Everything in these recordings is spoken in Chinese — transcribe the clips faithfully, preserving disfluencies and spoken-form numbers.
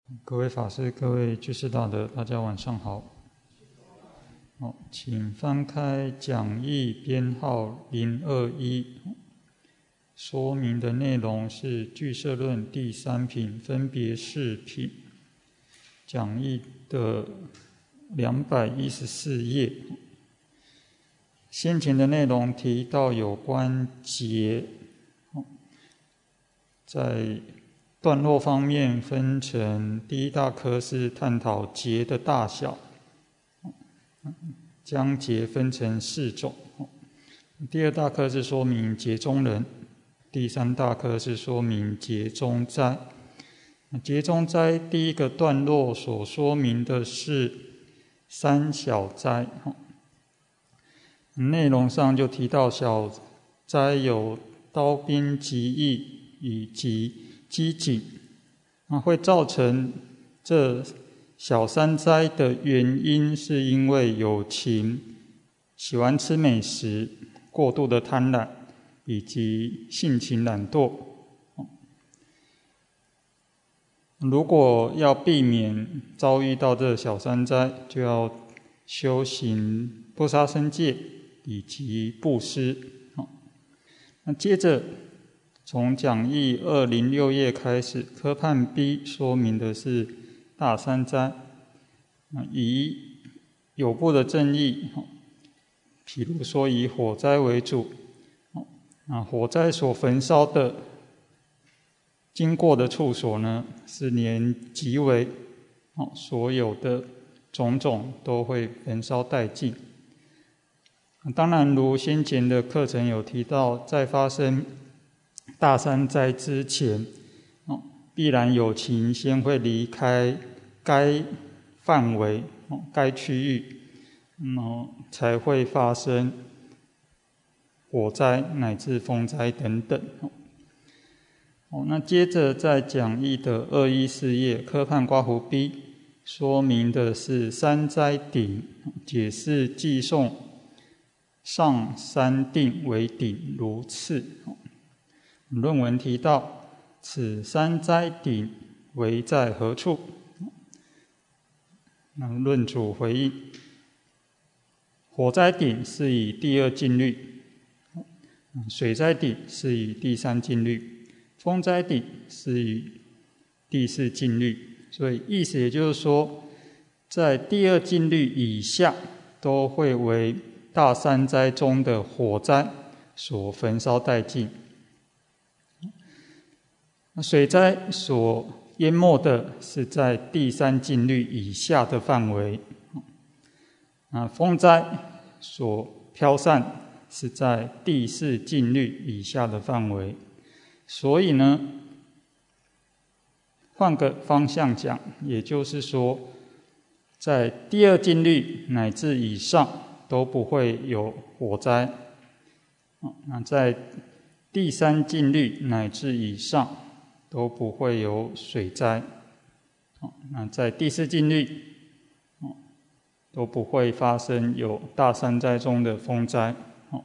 各位法师、各位居士大德，大家晚上好。好，请翻开讲义编号零二一，说明的内容是俱舍论第三品分别事品，讲义的两百一十四页。先前的内容提到有关劫，在段落方面分成第一大科是探讨劫的大小，将劫分成四种。第二大科是说明劫中人，第三大科是说明劫中灾。劫中灾第一个段落所说明的是三小灾，内容上就提到小灾有刀兵疾疫以及饥馑，会造成这小三灾的原因是因为有情喜欢吃美食、过度的贪婪以及性情懒惰。如果要避免遭遇到这小三灾，就要修行不杀生戒以及布施。那接着从讲义二零六页开始，科判 B 说明的是大三灾，以有部的正义，譬如说以火灾为主，火灾所焚烧的经过的处所呢，是连即为所有的种种都会焚烧殆尽。当然如先前的课程有提到，在发生大三灾之前，必然有情先会离开该范围、该区域，才会发生火灾乃至风灾等等。那接着在讲义的二一四页，科判括弧 B 说明的是三灾顶，解释寄送上三定为顶如次。论文提到此三灾顶为在何处？那论主回应：火灾顶是以第二静虑，水灾顶是以第三静虑，风灾顶是以第四静虑。所以意思也就是说，在第二静虑以下，都会为大三灾中的火灾所焚烧殆尽。水灾所淹没的是在第三静虑以下的范围，风灾所飘散是在第四静虑以下的范围。所以呢，换个方向讲，也就是说，在第二静虑乃至以上都不会有火灾，那在第三静虑乃至以上都不会有水灾，那在第四静虑都不会发生有大三灾中的风灾。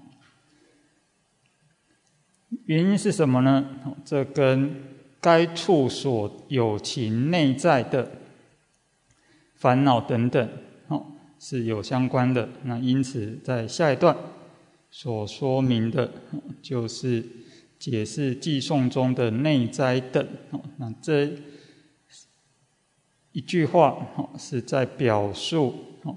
原因是什么呢？这跟该处所有情内在的烦恼等等是有相关的。那因此在下一段所说明的就是解释寄送中的内灾等。那这一句话是在表述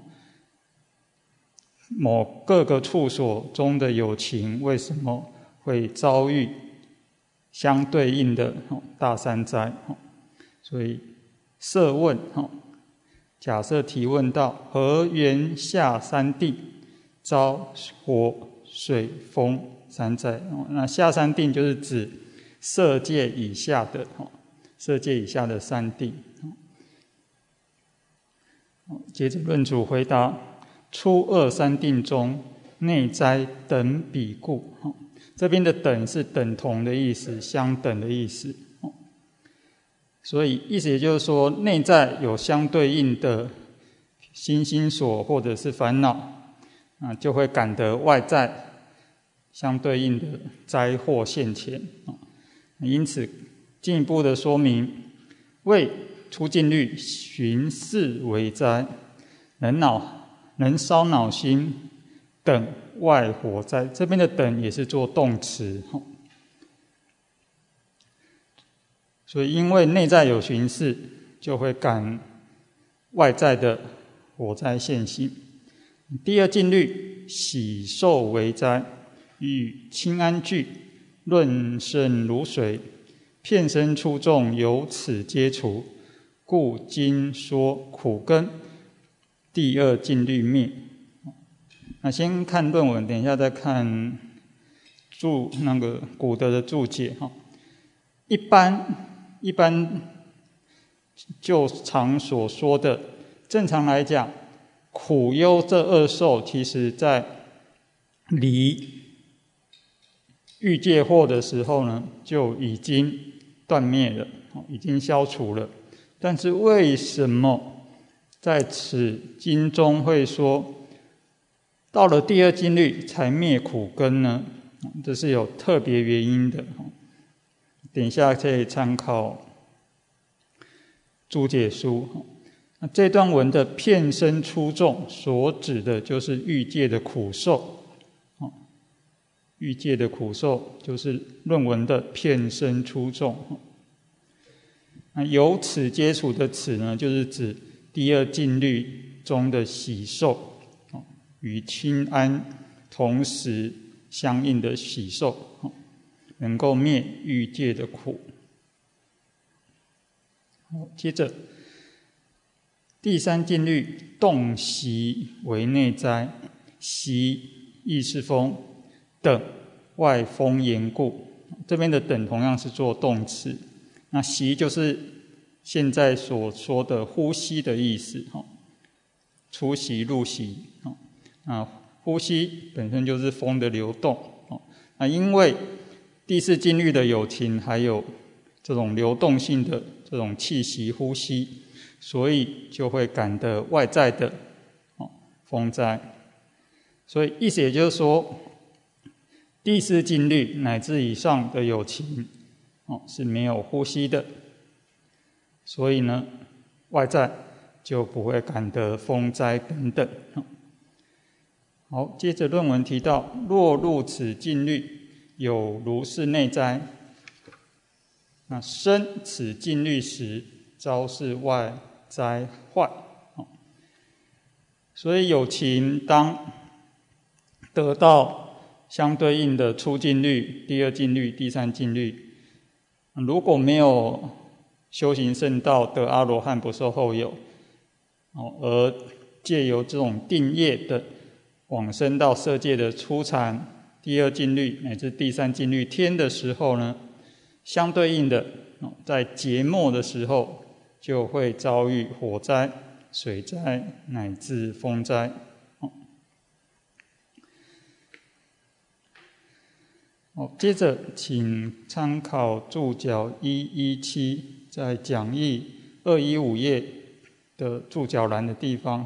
某各个处所中的有情为什么会遭遇相对应的大三灾。所以设问，假设提问到何缘下三定遭火水风三灾，那下三定就是指色界以下的色界以下的三定。接着论主回答：初二三定中内灾等比故。这边的等是等同的意思，相等的意思。所以意思也就是说，内在有相对应的心心所或者是烦恼，就会感得外在相对应的灾祸现前。因此进一步的说明，为出尽律，寻事为灾，能恼能烧恼心等外火灾。这边的等也是做动词，所以因为内在有寻事，就会感外在的火灾现行。第二禁律，喜受为灾，与清安俱，论胜如水，片身出众，由此皆除。故今说苦根，第二禁律灭。那先看论文，等一下再看注那个古德的注解哈。一般一般就常所说的，正常来讲，苦忧这二受，其实在离欲界惑的时候呢，就已经断灭了，已经消除了。但是为什么在此经中会说，到了第二禁律才灭苦根呢？这是有特别原因的。等一下可以参考注解书。那这段文的片身出众，所指的就是欲界的苦受。欲界的苦受就是论文的片身出众。那由此皆除的此呢，就是指第二禁律中的喜受，与清安同时相应的喜受，能够灭欲界的苦。接着第三禁律，动习为内灾，习亦是风，等外风言故。这边的等同样是做动词。那习就是现在所说的呼吸的意思，出息入息。那呼吸本身就是风的流动。那因为第四禁律的有情还有这种流动性的这种气息呼吸，所以就会感得外在的风灾。所以意思也就是说，第四禁律乃至以上的有情是没有呼吸的，所以呢，外在就不会感得风灾等等。好，接着论文提到，若入此禁律，有如是内灾，那生此禁律时，昭示外灾坏。所以有情当得到相对应的出禁律、第二禁律、第三禁律，如果没有修行圣道得阿罗汉不受后有，而借由这种定业的往生到色界的初禅、第二禁律乃至第三禁律天的时候呢，相对应的在劫末的时候就会遭遇火灾、水灾乃至风灾。接着请参考注脚一一七，在讲义二一五页的注脚栏的地方。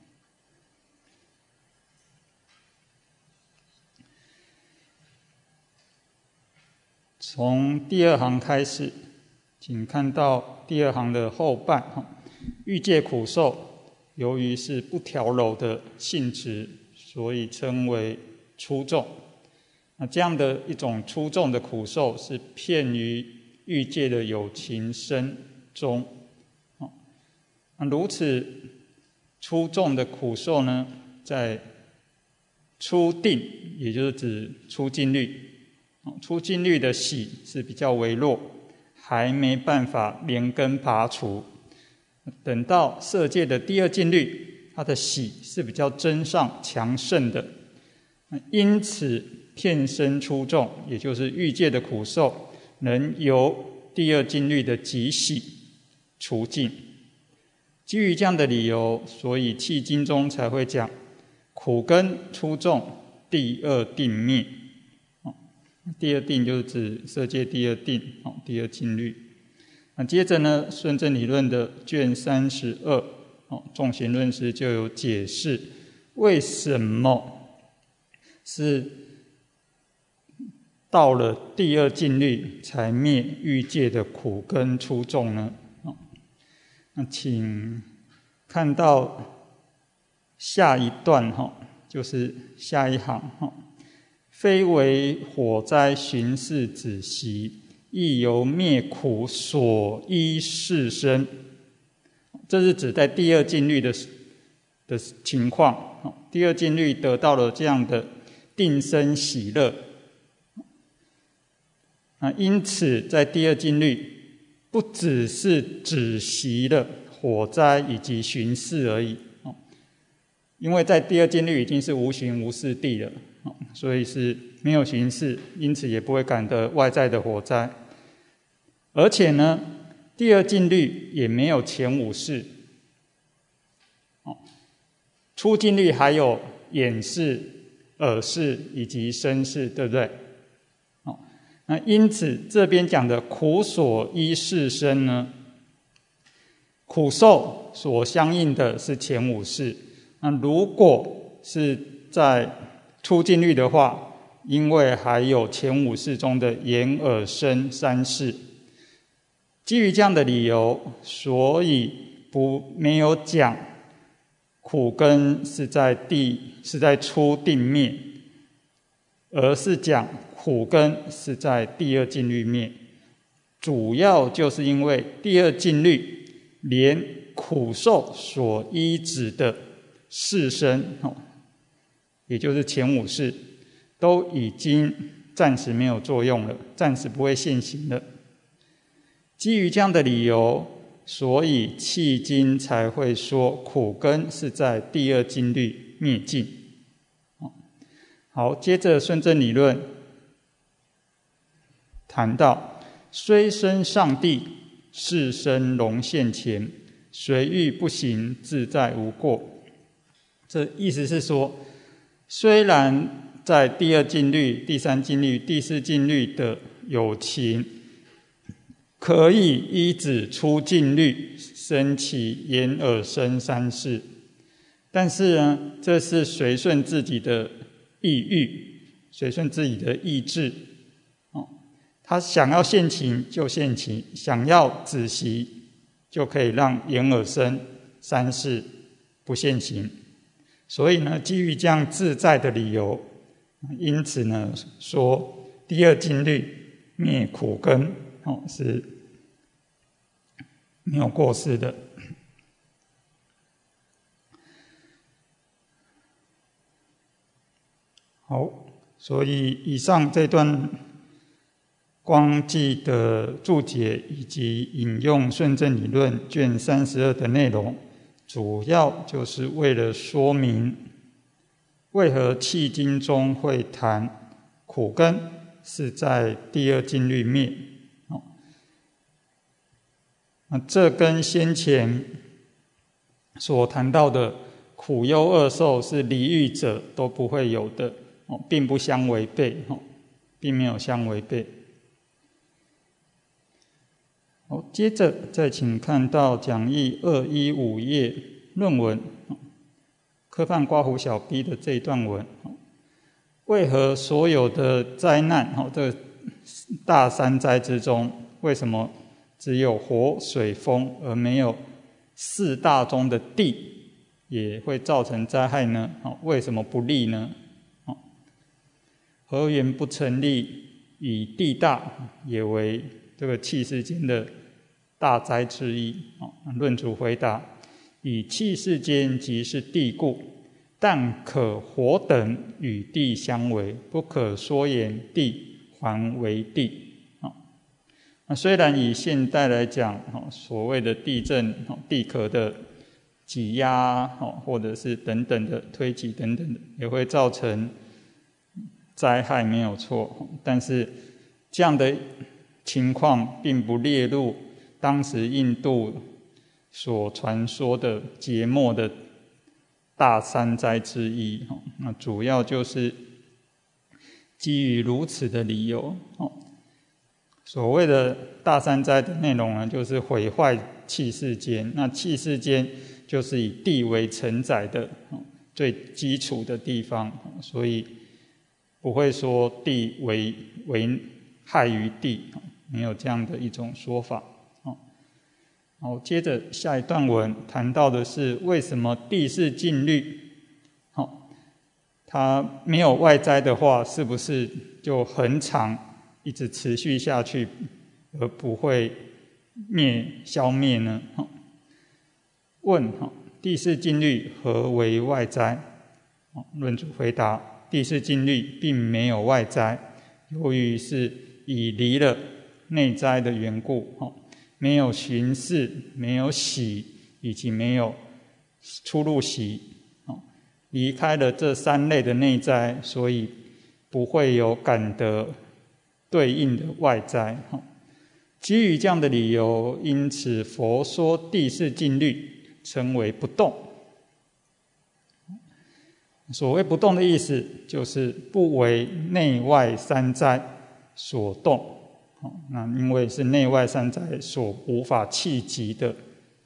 从第二行开始，请看到第二行的后半，欲界苦受，由于是不调柔的性质，所以称为粗重。那这样的一种粗重的苦受，是遍于欲界的有情身中。那如此粗重的苦受呢，在初定，也就是指初禁律，初禁律的喜是比较微弱，还没办法连根拔除。等到色界的第二禁律，它的喜是比较增上强盛的，因此片身出众，也就是欲界的苦受，能由第二禁律的极喜除尽。基于这样的理由，所以契经中才会讲苦根出众，第二定灭。第二定就是指色界第二定，第二禁律。那接着呢，顺正理论的卷三十二，众贤论师就有解释，为什么是到了第二禁律才灭欲界的苦根出众呢？ 那请看到下一段哈，就是下一行哈，非为火灾寻事止息，亦由灭苦所依事身。这是指在第二禁律的的情况，第二禁律得到了这样的定身喜乐。啊，因此在第二禁律不只是止息了火灾以及巡视而已，因为在第二禁律已经是无巡无视地了，所以是没有巡视，因此也不会感得外在的火灾。而且呢，第二禁律也没有前五事，初禁律还有眼视、耳视以及身视，对不对？那因此这边讲的苦所依事身呢，苦受所相应的是前五事。那如果是在初禁律的话，因为还有前五事中的眼耳身三事，基于这样的理由，所以不没有讲苦根是在第是在初定灭，而是讲苦根是在第二禁律灭。主要就是因为第二禁律连苦受所依止的事身，也就是前五事，都已经暂时没有作用了，暂时不会现行了。基于这样的理由，所以契经才会说苦根是在第二禁律灭尽。好，接着顺正理论谈到，虽生上帝，是身容现前，随欲不行，自在无过。这意思是说，虽然在第二禁律、第三禁律、第四禁律的有情可以依止初禁律生起眼耳身三事，但是呢，这是随顺自己的意欲，随顺自己的意志。他想要现行就现行，想要止息就可以让眼耳身三事不现行。所以呢，基于这样自在的理由，因此呢，说第二禁律灭苦根哦是没有过失的。好，所以以上这段光记的注解以及引用顺正理论卷三十二的内容，主要就是为了说明为何契经中会谈苦根是在第二禁律灭。那这跟先前所谈到的苦忧二受是离欲者都不会有的，并不相违背，并没有相违背。好，接着再请看到讲义二一五页论文科范刮胡小 B 的这一段文，为何所有的灾难，这个大三灾之中，为什么只有火水风而没有四大中的地也会造成灾害呢？为什么不利呢？何缘不成立？以地大也为这个气世间的大灾之一。论主回答：以气世间即是地故，但可火等与地相为，不可说言地还为地。那虽然以现代来讲，所谓的地震、地壳的挤压，或者是等等的推挤等等的，也会造成灾害，没有错。但是这样的情况并不列入当时印度所传说的劫末的大三灾之一。那主要就是基于如此的理由。所谓的大三灾的内容呢，就是毁坏气世间。那气世间就是以地为承载的最基础的地方，所以不会说地为为害于地，没有这样的一种说法。 好，接着下一段文谈到的是为什么地势禁律，好，它没有外灾的话，是不是就很长，一直持续下去，而不会灭消灭呢？问：地势禁律何为外灾？论主回答：地势禁律并没有外灾，由于是已离了内灾的缘故，没有巡视，没有洗，以及没有出入息，离开了这三类的内灾，所以不会有感得对应的外灾。基于这样的理由，因此佛说地势禁律称为不动。所谓不动的意思，就是不为内外三灾所动。那因为是内外三灾所无法企及的。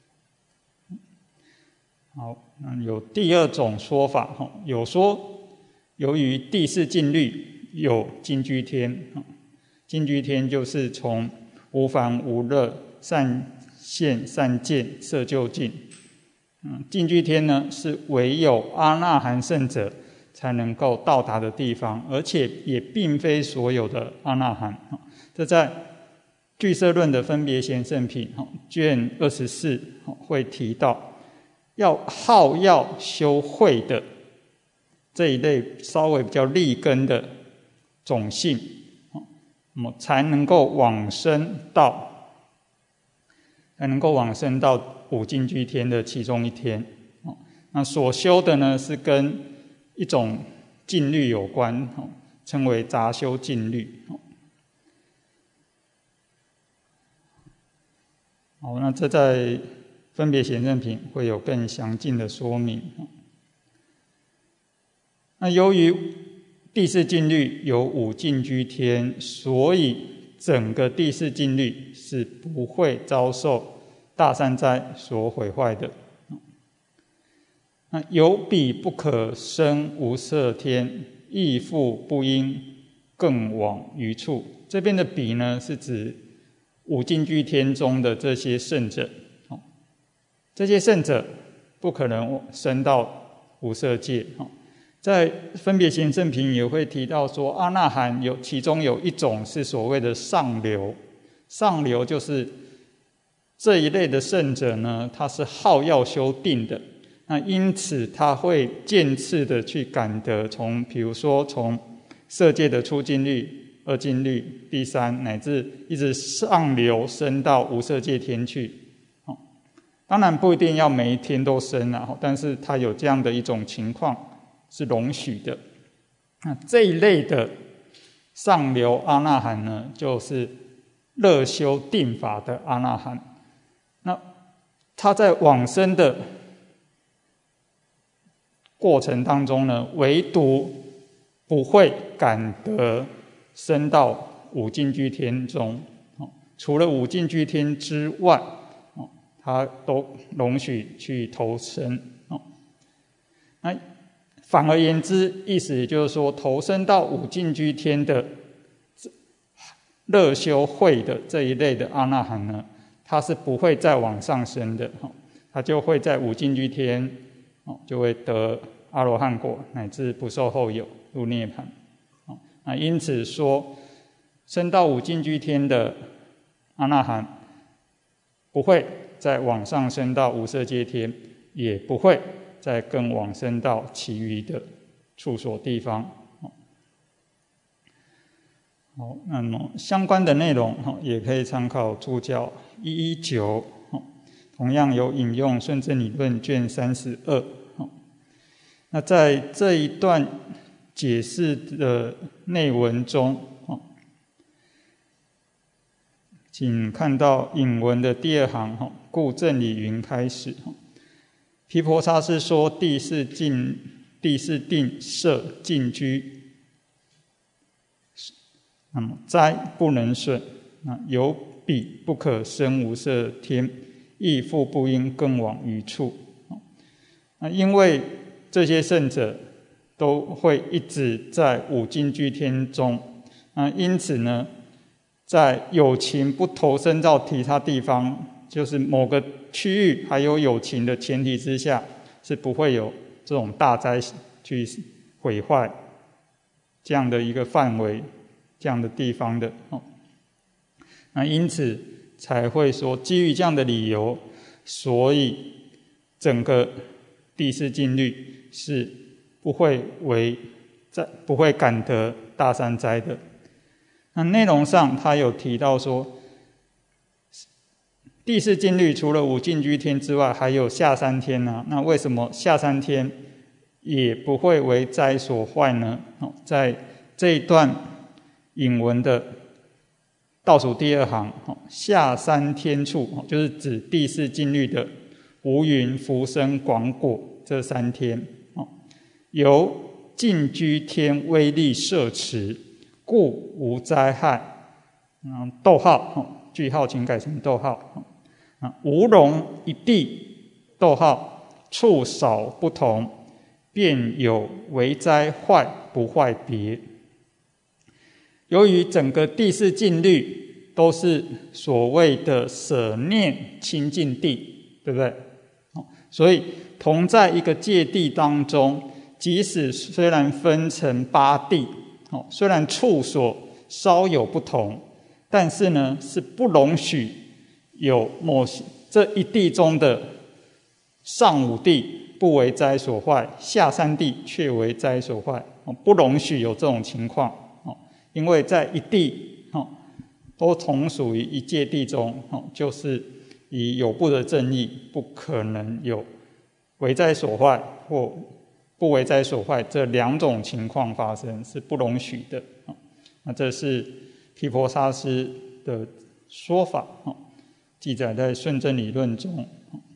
好，那有第二种说法，有说由于地势禁律有净居天，净居天就是从无烦无热、善现善见、色究竟。嗯，净居天呢是唯有阿那含圣者才能够到达的地方，而且也并非所有的阿那含。这在俱舍论的分别贤圣品卷二十四会提到，要好要修慧的这一类稍微比较利根的种性，那么才能够往生到，才能够往生到五净居天的其中一天。那所修的呢，是跟一种禁律有关，称为杂修禁律。好，那这在分别贤圣品会有更详尽的说明。那由于地势禁律有五净居天，所以整个地势禁律是不会遭受大三灾所毁坏的。那有彼不可生无色天，亦复不应更往余处。这边的彼呢，是指五净居天中的这些圣者，这些圣者不可能升到无色界。在分别贤圣品也会提到说，阿那含有其中有一种是所谓的上流，上流就是这一类的圣者呢，他是好要修定的，那因此他会渐次的去感得从，比如说从色界的初净律、二净律、第三，乃至一直上流升到无色界天去。当然不一定要每一天都升啊，但是他有这样的一种情况是容许的。那这一类的上流阿那含呢，就是乐修定法的阿那含。那他在往生的过程当中呢，唯独不会感得升到五净居天中，除了五净居天之外，他都容许去投生。那反而言之，意思也就是说，投生到五净居天的乐修慧的这一类的阿那含呢，他是不会再往上升的，他就会在五净居天就会得阿罗汉果，乃至不受后有入涅槃。那因此说，升到五净居天的阿那含不会再往上升到无色界天，也不会再更往升到其余的处所地方。好，那么相关的内容也可以参考注教一一九，同样有引用顺正理论卷三十二。那在这一段解释的内文中，请看到引文的第二行，故正理云开始。毗婆沙是说地是净，地是定摄净居，那么灾不能损，那有彼不可生无色天，亦复不应更往余处。那因为这些圣者都会一直在五净居天中，那因此呢，在有情不投生到其他地方就是某个区域还有有情的前提之下，是不会有这种大灾去毁坏这样的一个范围、这样的地方的。那因此才会说，基于这样的理由，所以整个第四禁律是不会为不会感得大三灾的。那内容上他有提到说，第四禁律除了五净居天之外，还有下三天呢、啊？那为什么下三天也不会为灾所坏呢？在这一段引文的倒数第二行，下三天处就是指第四禁律的无云、福生、广果这三天，由净居天威力摄持，故无灾害。嗯，逗号，句号请改成逗号。无容一地，逗号，处少不同，便有为灾坏不坏别。由于整个第四禁律都是所谓的舍念清净地，对不对？所以同在一个界地当中，即使虽然分成八地，虽然处所稍有不同，但是呢，是不容许有某些这一地中的上五地不为灾所坏，下三地却为灾所坏，不容许有这种情况。因为在一地都同属于一界地中，就是以有部的正义，不可能有为灾所坏或不为灾所坏这两种情况发生，是不容许的。那这是毗婆沙师的说法，记载在《顺正理论》中。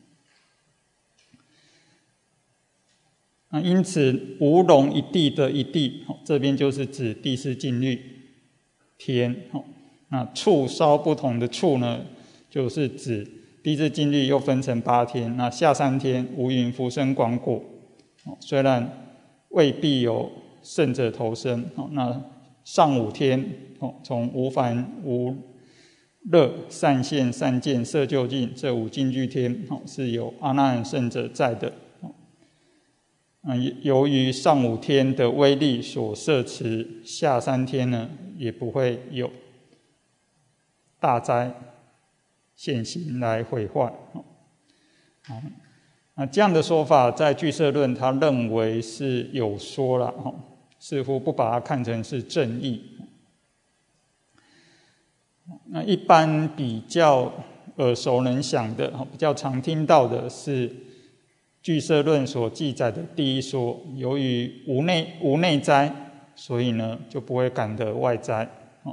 那因此，无容一地的一地，这边就是指第四禁律天。那处稍不同的处呢，就是指第四禁律又分成八天。那下三天无云、福生、广果，虽然未必有圣者投生，那上五天从无烦、无乐、善现、善见、色究竟这五净居天是有阿那含圣者在的。由于上五天的威力所摄持，下三天呢也不会有大灾现行来毁坏。那这样的说法在俱舍论他认为是有说了，似乎不把它看成是正义。那一般比较耳熟能详的、比较常听到的是俱舍论所记载的第一说，由于无内无内灾，所以呢就不会感得外灾。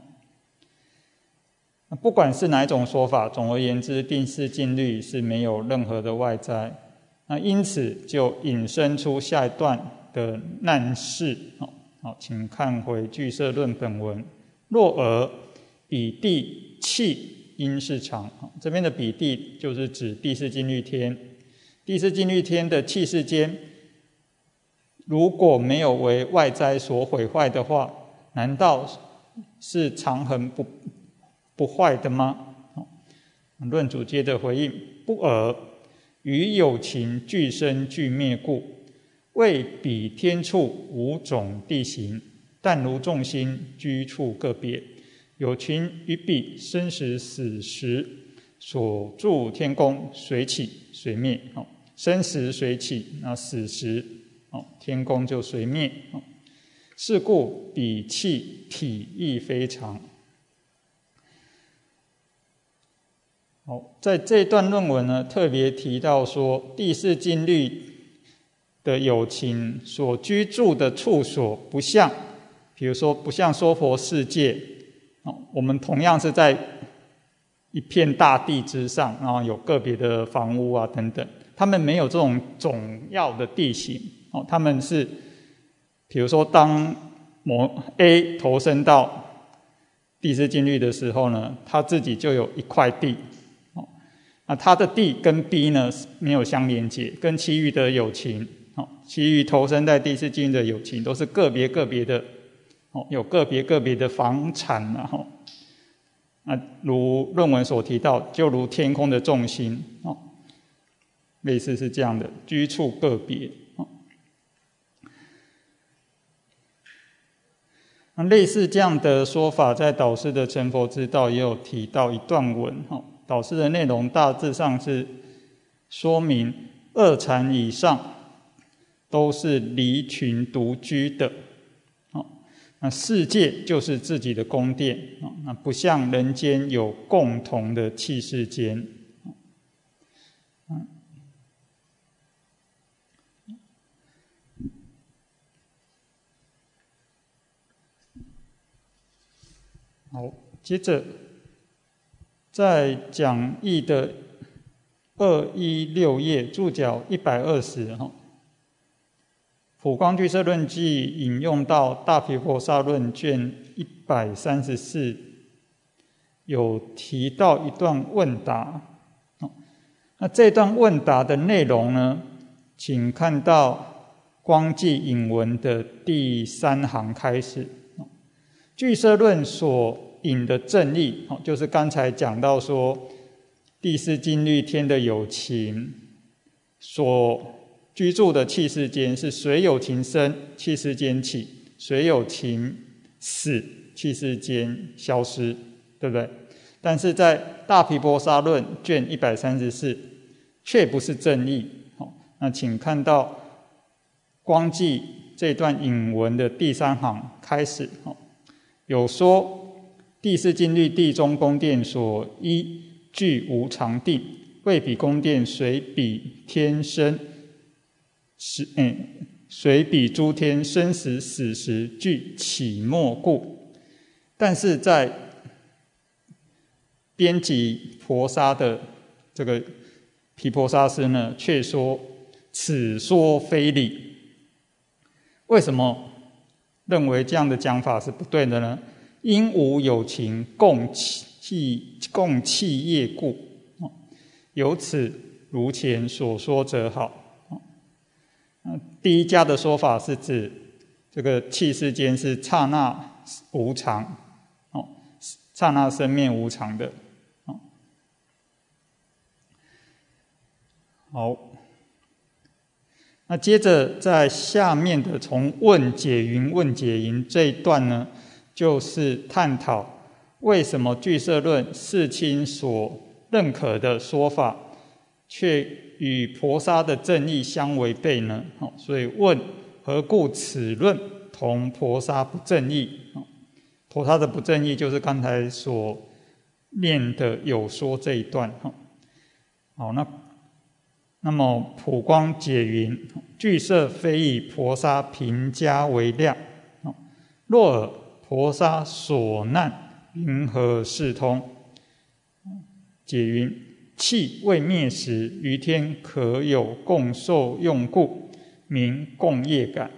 不管是哪一种说法，总而言之，第四禁律是没有任何的外灾。那因此就引申出下一段的难事。好，请看回俱舍论本文。若尔彼地气因是常，这边的彼地就是指第四禁律天。第四禁律天的气世间，如果没有为外灾所毁坏的话，难道是常恒不不坏的吗？论主接着回应：不尔，于有情俱生俱灭故，为彼天处五种地形，但如众心居处个别，有情于彼生时死时所住天宫，随起随灭。生时随起，那死时天宫就随灭。是故彼气体亦非常。好，在这段论文呢，特别提到说，第四禁律的有情所居住的处所，不像，比如说不像娑婆世界，我们同样是在一片大地之上，然后有个别的房屋啊等等，他们没有这种总要的地形，他们是，比如说当某 A 投身到第四禁律的时候呢，他自己就有一块地。那他的地跟 B 呢没有相连接，跟其余的有情，其余投身在第四禁律的有情都是个别个别的，有个别个别的房产啊。 啊，如论文所提到，就如天空的众星哦，类似是这样的，居处个别哦。那类似这样的说法，在导师的成佛之道也有提到一段文哦。导师的内容大致上是说明二禅以上都是离群独居的。那世界就是自己的宫殿，那不像人间有共同的气世间。好，接着在讲义的二一六页注脚一百二十哈。普光俱舍论记引用到大毗婆沙论卷一百三十四，有提到一段问答。那这段问答的内容呢，请看到光记引文的第三行开始。俱舍论所引的正义，就是刚才讲到说第四静虑天的有情所居住的气世间是随有情生，气世间起；随有情死，气世间消失，对不对？但是在大毗婆沙论卷一百三十四，却不是正义。那请看到光记这段引文的第三行开始，有说第四静虑地中宫殿所依具无常定，为彼宫殿随彼天生。是嗯，随彼诸天生死死时俱起没故。但是在编辑婆沙的这个毗婆沙师呢，却说此说非理。为什么认为这样的讲法是不对的呢？因无有情共气共气业故，由此如前所说者好。第一家的说法是指这个气世间是刹那无常，哦，刹那生灭无常的。哦，好，那接着在下面的从问解云问解云这一段呢，就是探讨为什么俱舍论世亲所认可的说法，却与婆沙的正义相违背呢？所以问何故此论同婆沙不正义？婆沙的不正义就是刚才所念的有说这一段。好，那那么普光解云：俱舍非以婆沙评家为量，若尔婆沙所难，云何视通？解云：气未灭时，于天可有共受用故，名共业感。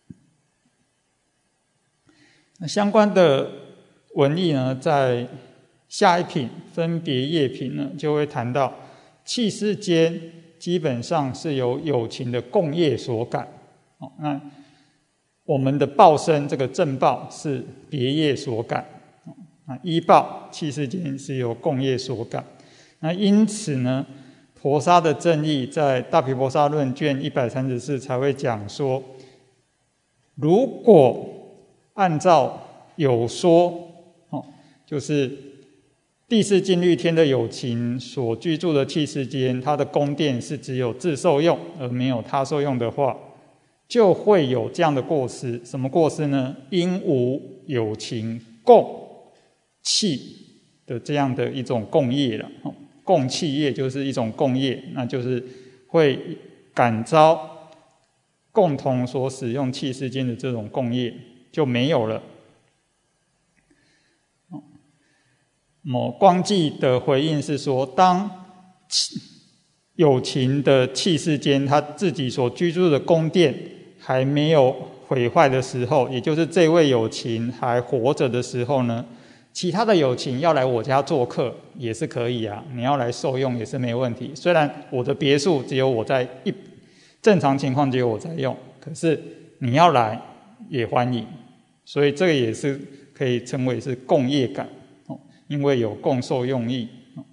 那相关的文义呢，在下一品分别业品呢，就会谈到气世间基本上是由有情的共业所感。哦，那我们的报身这个正报是别业所感，啊，依报气世间是由共业所感。那因此呢，婆沙的正义在大毗婆沙论卷一百三十四才会讲说，如果按照有说，哦，就是第四静虑天的有情所居住的气世间，它的宫殿是只有自受用而没有他受用的话，就会有这样的过失。什么过失呢？因无有情共气的这样的一种共业了。共气业就是一种共业，那就是会感召共同所使用气世间的这种共业就没有了。某光记的回应是说，当有情的气世间他自己所居住的宫殿还没有毁坏的时候，也就是这位有情还活着的时候呢，其他的有情要来我家做客也是可以啊，你要来受用也是没问题。虽然我的别墅只有我在一正常情况只有我在用，可是你要来也欢迎。所以这个也是可以称为是共业感， 因为有共受用意。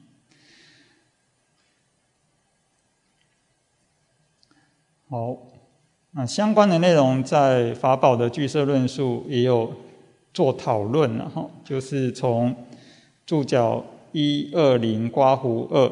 好，那相关的内容在法宝的俱舍论述也有做讨论了哈，就是从注脚一二零刮胡二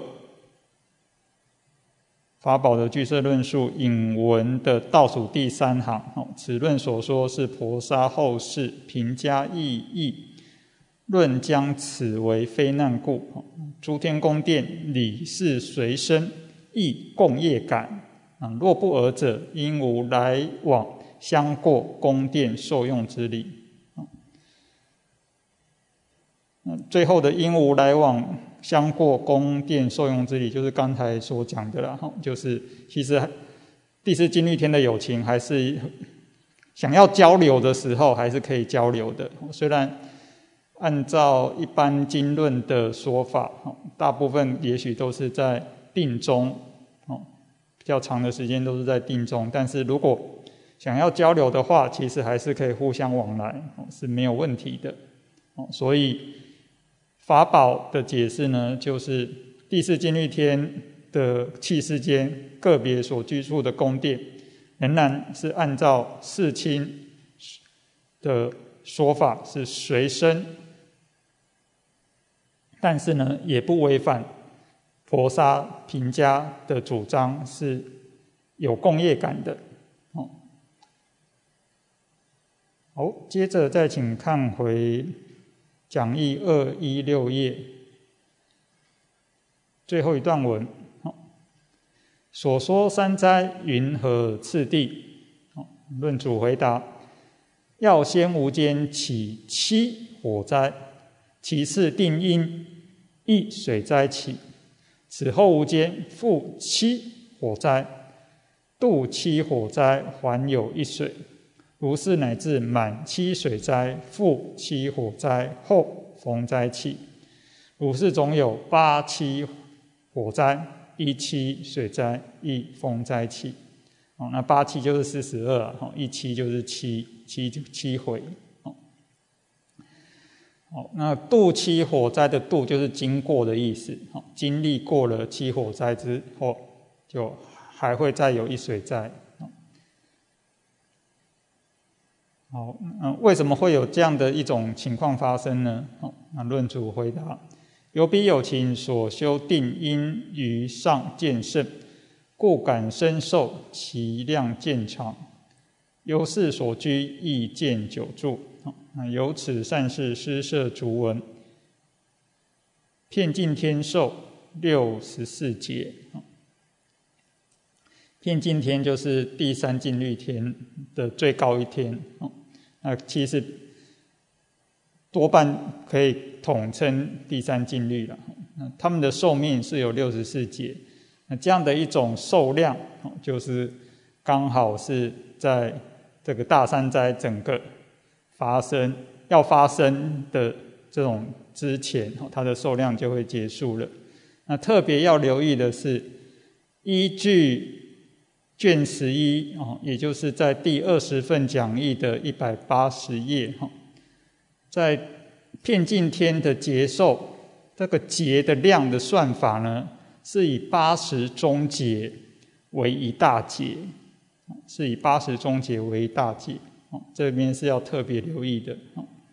法宝的俱舍论述引文的倒数第三行，此论所说是婆沙后世评价意义，论将此为非难故，诸天宫殿理事随身，亦共业感。若不尔者，因无来往相过宫殿受用之理。最后的因无来往相过宫殿受用之理，就是刚才所讲的啦，就是其实第四金律天的有情还是想要交流的时候还是可以交流的，虽然按照一般经论的说法，大部分也许都是在定中，比较长的时间都是在定中，但是如果想要交流的话，其实还是可以互相往来，是没有问题的。所以法宝的解释呢，就是第四金律天的器世间个别所居住的宫殿，仍然是按照世亲的说法是随身，但是呢，也不违反婆沙评价的主张，是有共业感的。好，接着再请看回讲义二一六页最后一段文，所说三灾云何次第？论主回答：要先无间起七火灾，其次定因一水灾起，此后无间复七火灾，度七火灾还有一水，如是乃至满七水灾，复七火灾后逢灾起，如是总有八七火灾，一七水灾，一逢灾起。哦，那八七就是四十二，哦，一七就是七，七就七回。哦，哦，那度七火灾的度就是经过的意思，哦，经历过了七火灾之后，就还会再有一水灾。好，嗯，为什么会有这样的一种情况发生呢？好，那论主回答：由彼有情所修定因于上渐盛，故感深受，其量渐长，由是所居亦渐久住。那由此善事施设逐文，遍尽天寿六十四劫。遍尽天就是第三净律天的最高一天，那其实多半可以统称第三净律了。他们的寿命是有六十四劫，那这样的一种寿量，就是刚好是在这个大三灾整个发生要发生的这种之前，它的寿量就会结束了。那特别要留意的是，依据卷十一，也就是在第二十份讲义的一百八十页，在遍尽天的劫寿，这个劫的量的算法呢，是以八十中劫为一大劫，是以八十中劫为一大劫，这边是要特别留意的。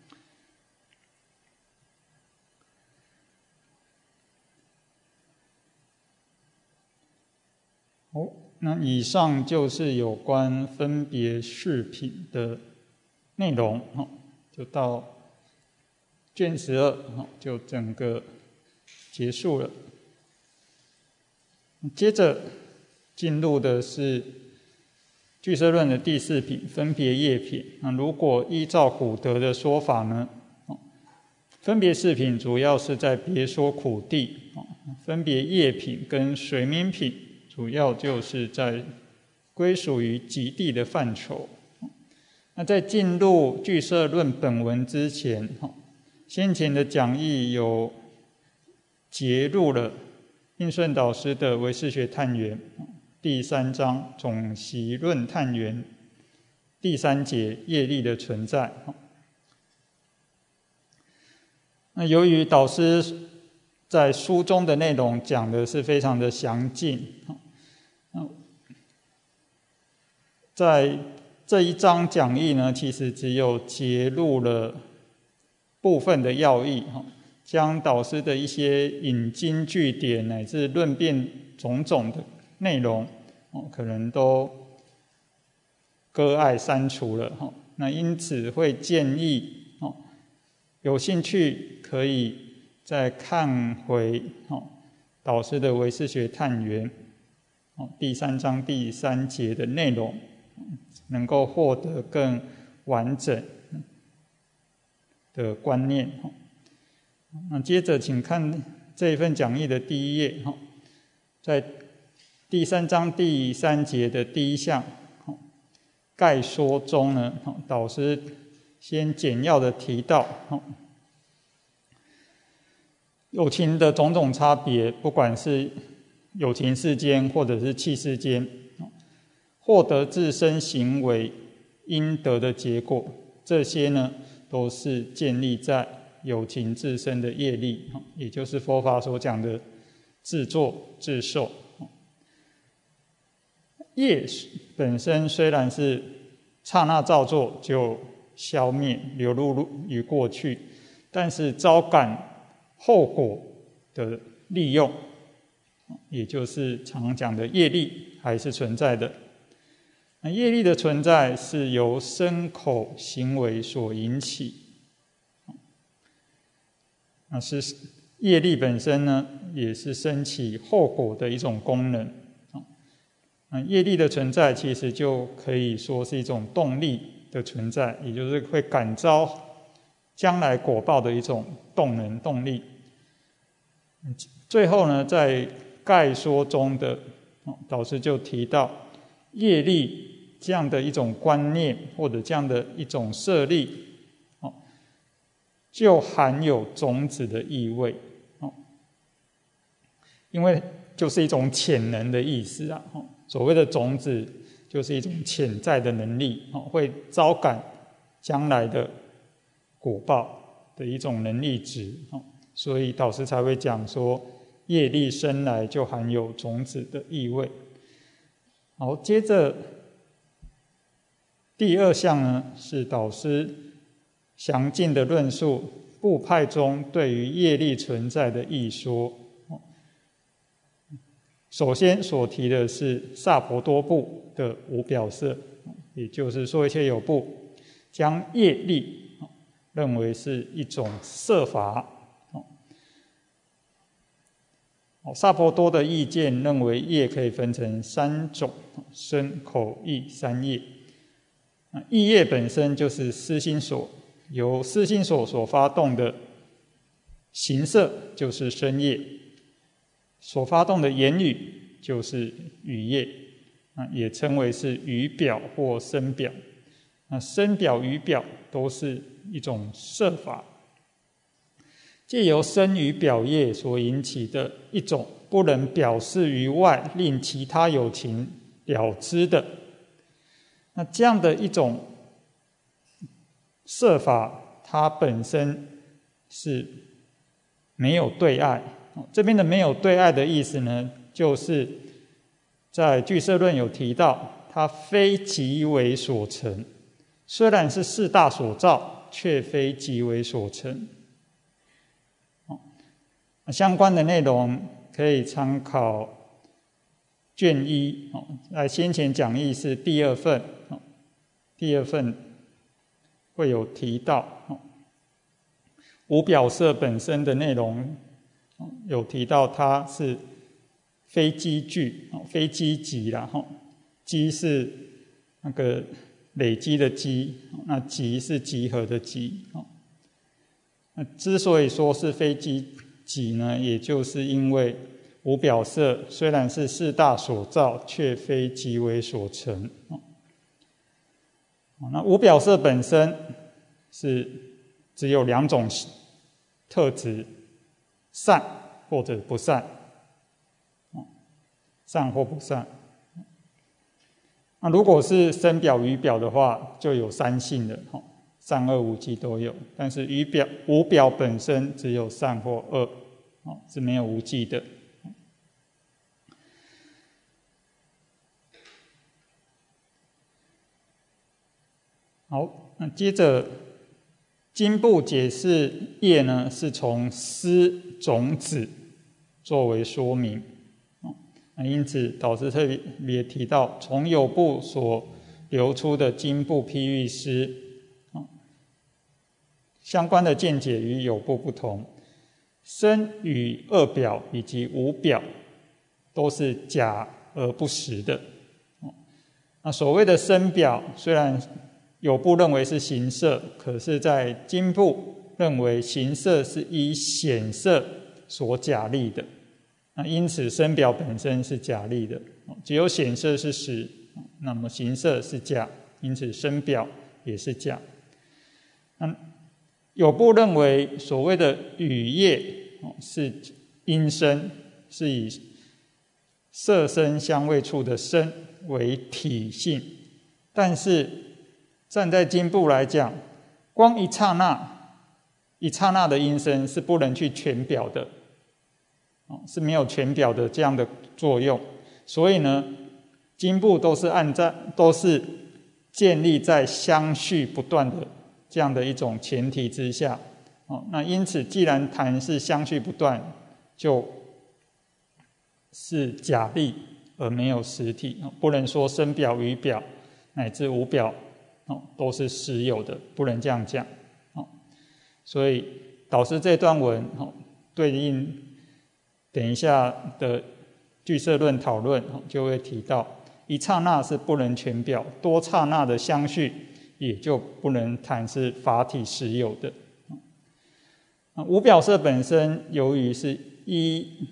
好，那以上就是有关分别事品的内容，就到卷十二就整个结束了。接着进入的是俱舍论的第四品分别业品。那如果依照古德的说法呢，分别事品主要是在别说苦地，分别业品跟随眠品主要就是在归属于极地的范畴。那在进入俱舍论本文之前，先前的讲义有节录了应顺导师的唯识学探源第三章总习论探源第三节业力的存在。 那由于导师在书中的内容讲的是非常的详尽，在这一章讲义呢，其实只有揭露了部分的要义，将导师的一些引经据典乃至论辩种种的内容，可能都割爱删除了。那因此会建议有兴趣可以再看回导师的唯识学探源第三章第三节的内容，能够获得更完整的观念。那接着请看这一份讲义的第一页，在第三章第三节的第一项概说中呢，导师先简要的提到有情的种种差别，不管是有情世间或者是器世间，获得自身行为应得的结果，这些呢都是建立在有情自身的业力，也就是佛法所讲的自作自受。业本身虽然是刹那造作就消灭流入于过去，但是招感后果的利用，也就是常讲的业力还是存在的。那业力的存在是由身口行为所引起，那是业力本身呢，也是生起后果的一种功能。那业力的存在其实就可以说是一种动力的存在，也就是会感召将来果报的一种动能动力。最后呢，在概说中的导师就提到，业力这样的一种观念或者这样的一种设立，就含有种子的意味，因为就是一种潜能的意思啊。所谓的种子就是一种潜在的能力，会招感将来的果报的一种能力值，所以导师才会讲说业力生来就含有种子的意味。好，接着第二项呢，是导师详尽的论述部派中对于业力存在的义说。首先所提的是萨婆多部的无表色，也就是说一切有部将业力认为是一种色法。萨婆多的意见认为业可以分成三种，身口意三业。意业本身就是思心所，由思心所所发动的形色就是身业，所发动的言语就是语业，也称为是语表或身表。那身表语表都是一种色法，藉由身语表业所引起的一种不能表示于外，令其他有情了知的，那这样的一种色法，它本身是没有对爱。这边的没有对爱的意思呢，就是在俱舍论有提到，它非即为所成，虽然是四大所造，却非即为所成。相关的内容可以参考卷一，在先前讲义是第二份，第二份会有提到无表色本身的内容，有提到它是非积聚，非积集啦，积是那个累积的积，那集是集合的集。那之所以说是非积集呢，也就是因为无表色虽然是四大所造，却非即为所成。那无表色本身是只有两种特质，善或者不善，善或不善。那如果是身表语表的话，就有三性了。 善恶无记都有，但是无表无表本身只有善或恶，是没有无记的。好，那接着经部解释业呢，是从思种子作为说明。那因此导师特别提到，从有部所流出的经部譬喻诗，相关的见解与有部不同，生与恶表以及无表都是假而不实的。那所谓的生表，虽然有部认为是形色，可是在经部认为形色是依显色所假立的，那因此生表本身是假立的，只有显色是实，那么形色是假，因此生表也是假。那有部认为所谓的语业是音声，是以色声香味触的声为体性，但是站在经部来讲，光一刹那一刹那的音声是不能去全表的，是没有全表的这样的作用。所以呢，经部都是按在都是建立在相续不断的这样的一种前提之下。那因此既然谈是相续不断，就是假立而没有实体，不能说生表语表乃至无表都是实有的，不能这样讲。所以导师这段文对应等一下的俱舍论讨论就会提到，一刹那是不能全表，多刹那的相续也就不能谈是法体实有的。无表色本身由于是依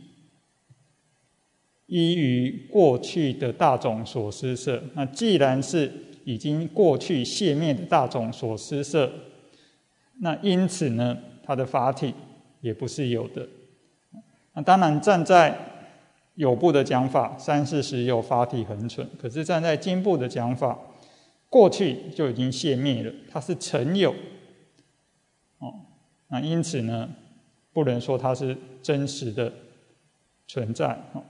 依于过去的大种所施色，那既然是已经过去谢灭的大种所施色，那因此呢，它的法体也不是有的。那当然站在有部的讲法，三世实有，法体恒存。可是站在经部的讲法，过去就已经谢灭了，它是曾有。哦，那因此呢，不能说它是真实的存在。哦，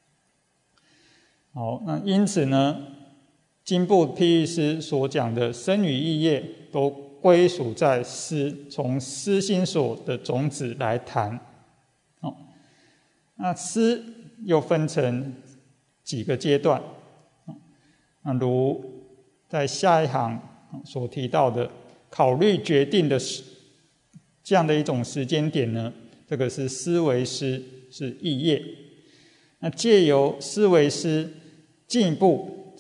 好，那因此呢，经部譬喻诗所讲的生与意业，都归属在思，从思心所的种子来谈。哦，那思又分成几个阶段。那如在下一行所提到的，考虑决定的这样的一种时间点呢，这个是思维思，是意业。那借由思维思进一步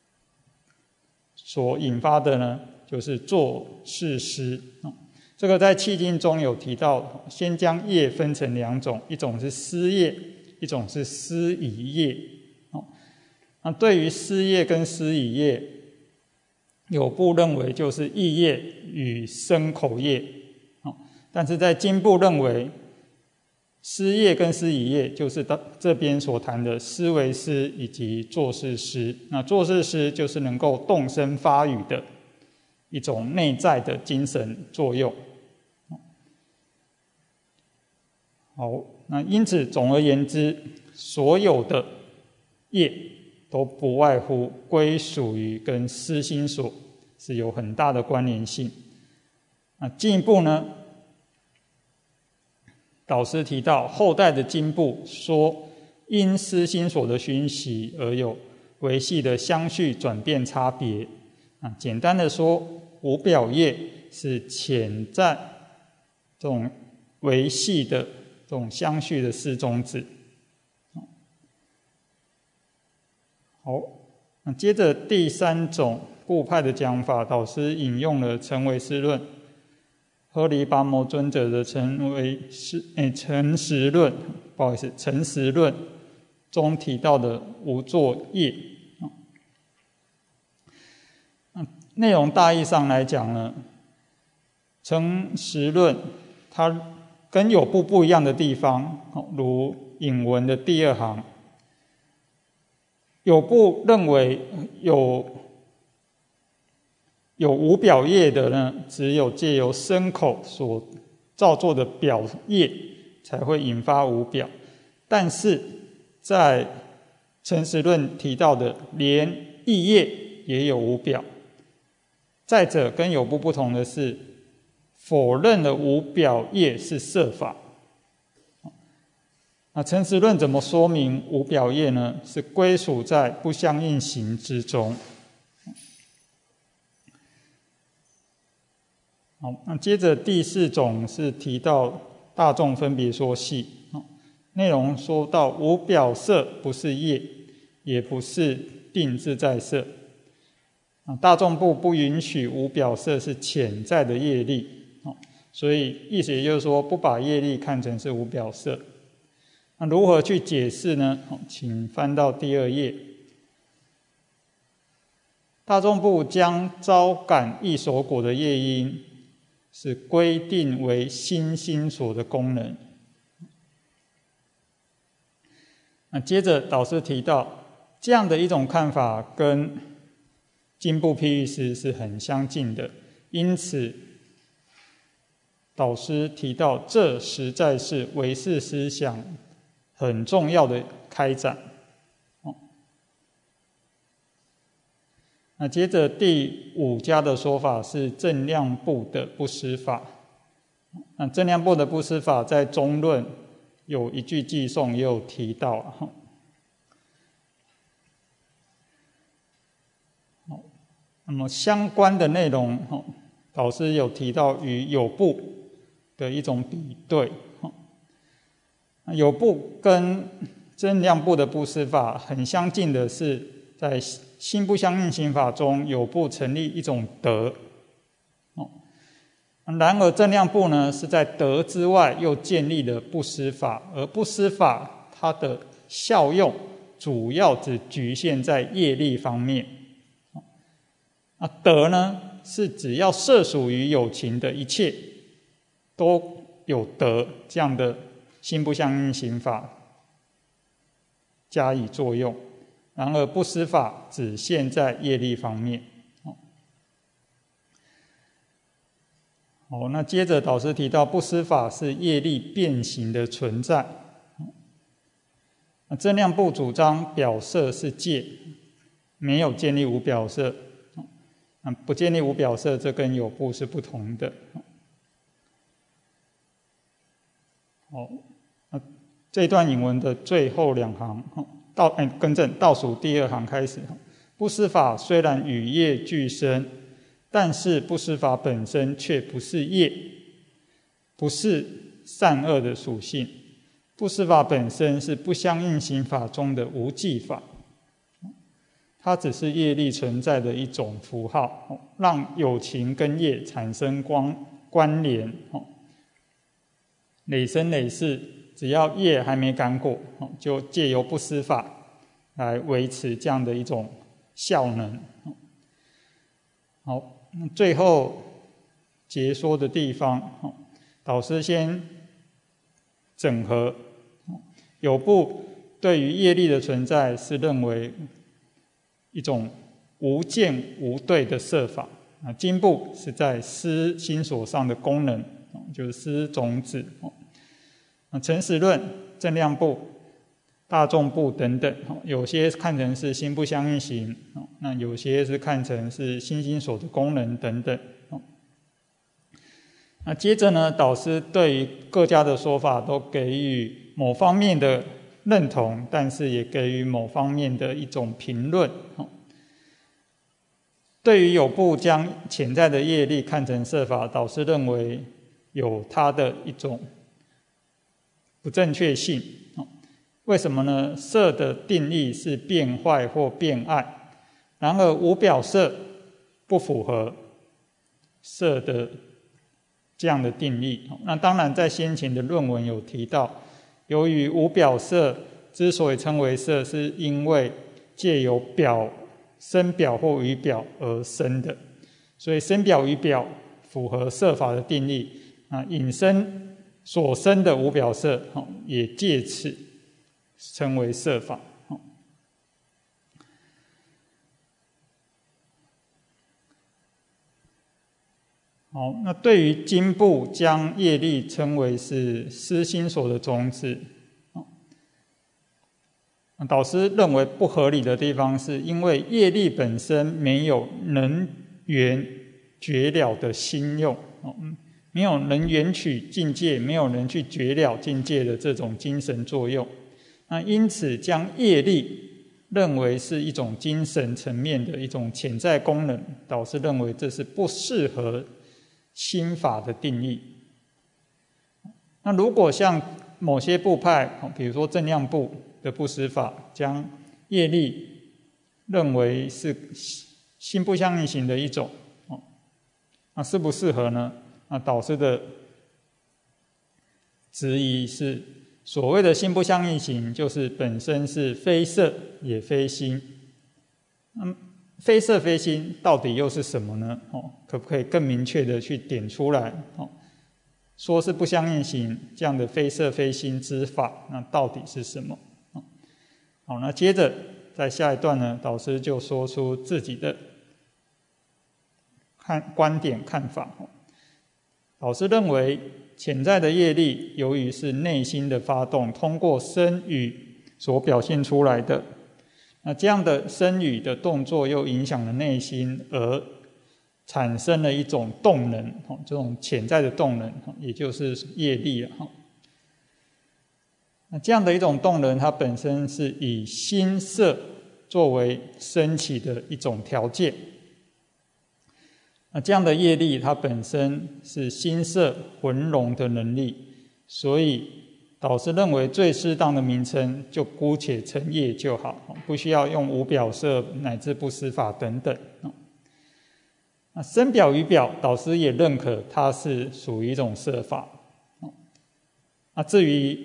所引发的呢，就是作事思。这个在契经中有提到，先将业分成两种，一种是思业，一种是思已业。那对于思业跟思已业，有部认为就是意业与身口业，但是在经部认为思业跟思已业就是这边所谈的思维思以及作事思。那作事思就是能够动声发语的一种内在的精神作用。好，那因此总而言之，所有的业都不外乎归属于跟思心所是有很大的关联性。那进一步呢，导师提到后代的经部说，因思心所的熏习而有维系的相续转变差别。啊，简单的说，无表业是潜在这种维系的这种相续的四种子。好，那接着第三种部派的讲法，导师引用了成唯识论，呵黎跋摩尊者的成唯识诶成实论，不好意思，成实论中提到的无作业。内容大意上来讲呢，成实论它跟有部不一样的地方，如引文的第二行，有部认为有有无表业的呢，只有借由身口所造作的表业才会引发无表，但是在诚实论提到的连意业也有无表。再者，跟有部不同的是，否认了无表业是色法。那诚实论怎么说明无表业呢？是归属在不相应行之中。好，那接着第四种是提到大众分别说系，内容说到无表色不是业，也不是定自在色。大众部不允许无表色是潜在的业力，所以意思也就是说，不把业力看成是无表色。那如何去解释呢？请翻到第二页。大众部将招感异熟果的业因是规定为心心所的功能。那接着导师提到，这样的一种看法跟经部譬喻师是很相近的，因此导师提到，这实在是唯识思想很重要的开展。那接着第五家的说法是正量部的不思法。那正量部的不思法在中论有一句偈颂也有提到。那么相关的内容，导师有提到与有部的一种比对。有部跟正量部的不思法很相近的是，在心不相应行法中，有部成立一种德。然而正量部呢，是在德之外又建立了不思法，而不思法它的效用主要只局限在业力方面。啊，德呢是只要涉属于有情的一切都有德这样的心不相应行法加以作用，然而不思法只限在业力方面。好，那接着导师提到不思法是业力变形的存在。那正量部主张表色是戒，没有建立无表色。不建立无表色，这跟有部是不同的。好，这段引文的最后两行，倒哎更正，倒数第二行开始。不思法虽然与业俱生，但是不思法本身却不是业，不是善恶的属性。不思法本身是不相应行法中的无记法。它只是业力存在的一种符号，让有情跟业产生关关联。累生累世，只要业还没感果，就借由不思法来维持这样的一种效能。好，最后结说的地方，导师先整合。有部对于业力的存在是认为一种无见无对的色法，啊，经部是在思心所上的功能，就是思种子。啊，诚实论、正量部、大众部等等，有些看成是心不相应行，那有些是看成是心心所的功能等等。那接着呢，导师对于各家的说法都给予某方面的认同，但是也给予某方面的一种评论。对于有部将潜在的业力看成色法，导师认为有它的一种不正确性。为什么呢？色的定义是变坏或变爱，然而无表色不符合色的这样的定义。那当然在先前的论文有提到，由于无表色之所以称为色，是因为借由表生表或语表而生的，所以生表语表符合色法的定义。啊，引生所生的无表色也借此称为色法。 好，那对于经部将业力称为是思心所的种子，导师认为不合理的地方是因为业力本身没有能缘觉了的心用，没有能缘取境界，没有能去觉了境界的这种精神作用，那因此将业力认为是一种精神层面的一种潜在功能，导师认为这是不适合心法的定义。那如果像某些部派，比如说正量部的不实法，将业力认为是心不相应行的一种，那适不适合呢？那导师的质疑是，所谓的心不相应行，就是本身是非色也非心。嗯，非色非心到底又是什么呢？哦，可不可以更明确的去点出来？哦，说是不相应行这样的非色非心之法，那到底是什么？哦，好，那接着在下一段呢，导师就说出自己的看观点看法。导师认为，潜在的业力由于是内心的发动，通过身语所表现出来的，那这样的身语的动作又影响了内心，而产生了一种动能，这种潜在的动能，也就是业力了。那这样的一种动能，它本身是以心色作为升起的一种条件。那这样的业力，它本身是心色混融的能力，所以导师认为最适当的名称就姑且称业就好，不需要用无表色乃至不实法等等。那身表语表，导师也认可它是属于一种色法。那至于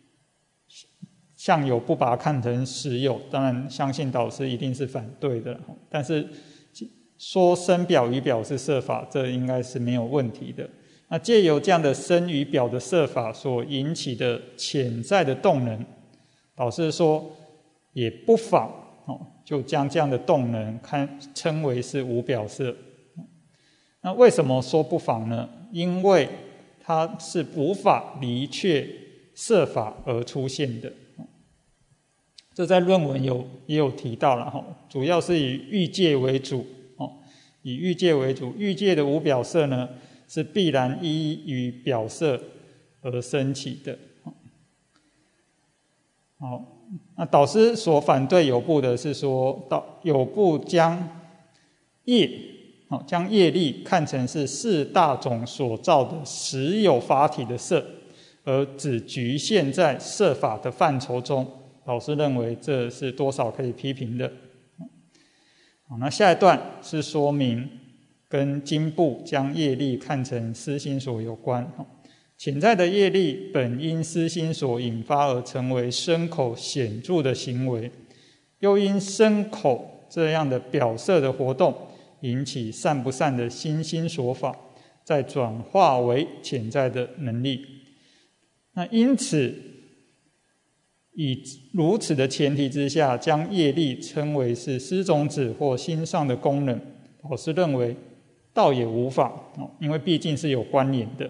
相有不把它看成实有，当然相信导师一定是反对的，但是说身表语表是色法，这应该是没有问题的。那借由这样的身语表的色法所引起的潜在的动能，导师说也不妨就将这样的动能看称为是无表色。那为什么说不妨呢？因为它是无法离却色法而出现的。这在论文有也有提到了，主要是以欲界为主。以欲界为主，欲界的无表色呢，是必然依于表色而生起的。好，那导师所反对有部的是说，导有部将业，将业力看成是四大种所造的实有法体的色，而只局限在色法的范畴中。导师认为这是多少可以批评的。好，那下一段是说明跟经部将业力看成思心所有关。潜在的业力本因思心所引发而成为身口显著的行为，又因身口这样的表色的活动引起善不善的心心所法，再转化为潜在的能力。那因此以如此的前提之下，将业力称为是思种子或心上的功能，导师认为倒也无妨，因为毕竟是有关联的。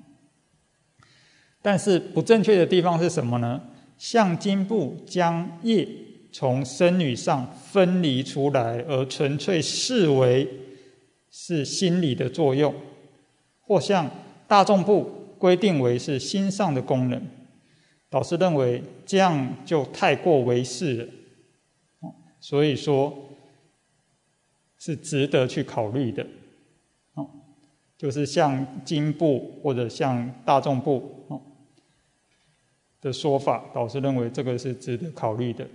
但是不正确的地方是什么呢？像经部将业从身语上分离出来，而纯粹视为是心理的作用，或像大众部规定为是心上的功能。导师认为这样就太过为是了，所以说是值得去考虑的。就是像经部或者像大众部的说法，导师认为这个是值得考虑的。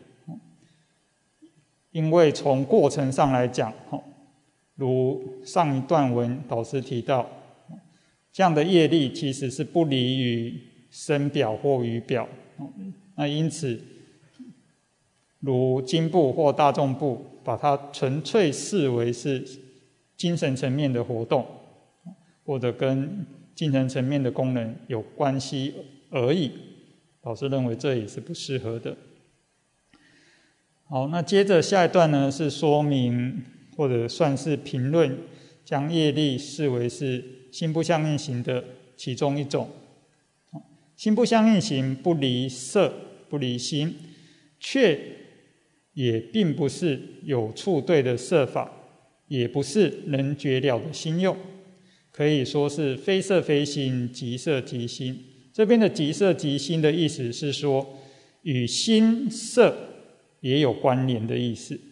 因为从过程上来讲，如上一段文导师提到，这样的业力其实是不离于身表或语表，那因此如经部或大众部把它纯粹视为是精神层面的活动，或者跟精神层面的功能有关系而已，老师认为这也是不适合的。好，那接着下一段呢，是说明或者算是评论将业力视为是心不相应行的其中一种。心不相应行不离色不离心，却也并不是有处对的色法，也不是能绝了的心用，可以说是非色非心，即色即心。这边的即色即心的意思是说，与心色也有关联的意思。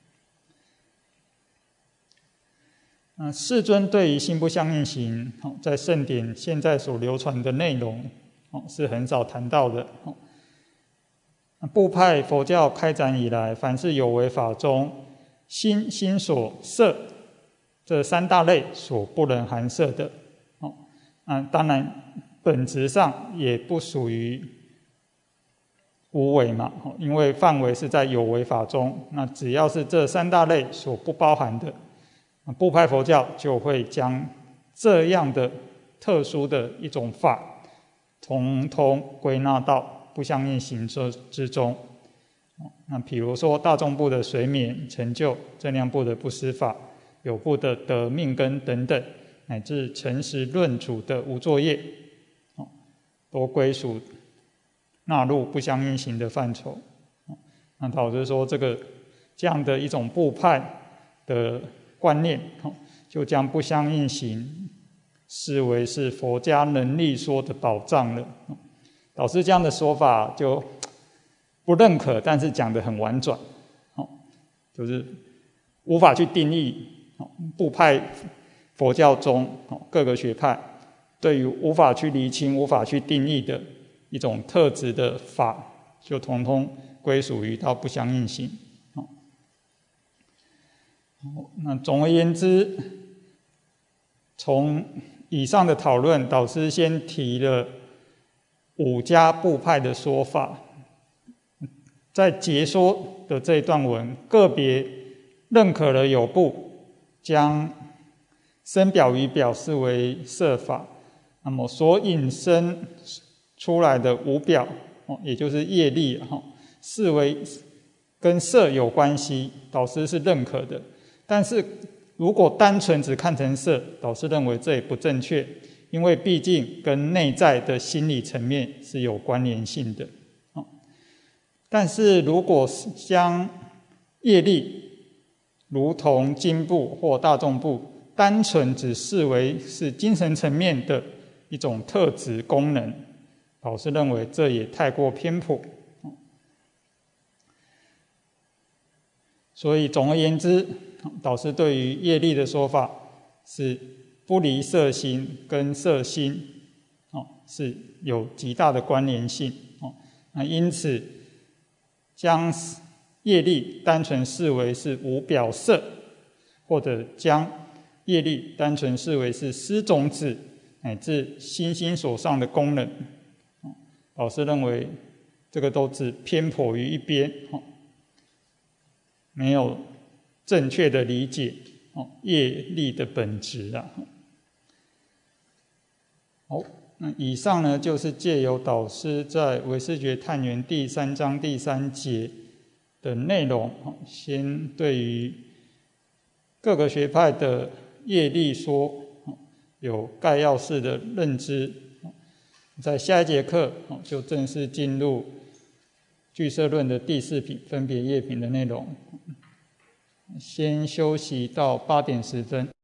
那世尊对于心不相应行，在圣典现在所流传的内容是很少谈到的。部派佛教开展以来，凡是有为法中，心、心所、色这三大类所不能含摄的，啊，当然本质上也不属于无为嘛，因为范围是在有为法中，那只要是这三大类所不包含的，部派佛教就会将这样的特殊的一种法，统统归纳到不相应行之中。那比如说大众部的随眠成就，正量部的不思法，有部的得命根等等，乃至诚实论主的无作业，都归属纳入不相应行的范畴。那导致说这个这样的一种部派的观念，就将不相应行视为是佛家能力说的宝藏了。导师这样的说法就不认可，但是讲得很婉转，就是无法去定义部派佛教中各个学派对于无法去厘清、无法去定义的一种特质的法，就统统归属于到不相应行。那总而言之，从以上的讨论，导师先提了五家部派的说法，在解说的这一段文，个别认可了有部将身表语表视为色法，那么所引申出来的无表，也就是业力，视为跟色有关系，导师是认可的。但是如果单纯只看成色，导师认为这也不正确，因为毕竟跟内在的心理层面是有关联性的。但是如果将业力如同经部或大众部单纯只视为是精神层面的一种特质功能，导师认为这也太过偏颇。所以总而言之，导师对于业力的说法是不离色心跟色心是有极大的关联性。那因此将业力单纯视为是无表色，或者将业力单纯视为是思种子乃至心心所上的功能，导师认为这个都只偏颇于一边，没有正确的理解业力的本质啊。好，那以上呢，就是借由导师在唯识觉探源第三章第三节的内容，先对于各个学派的业力说有概要式的认知。在下一节课就正式进入俱舍论的第四品分别业品的内容。先休息到八点十分。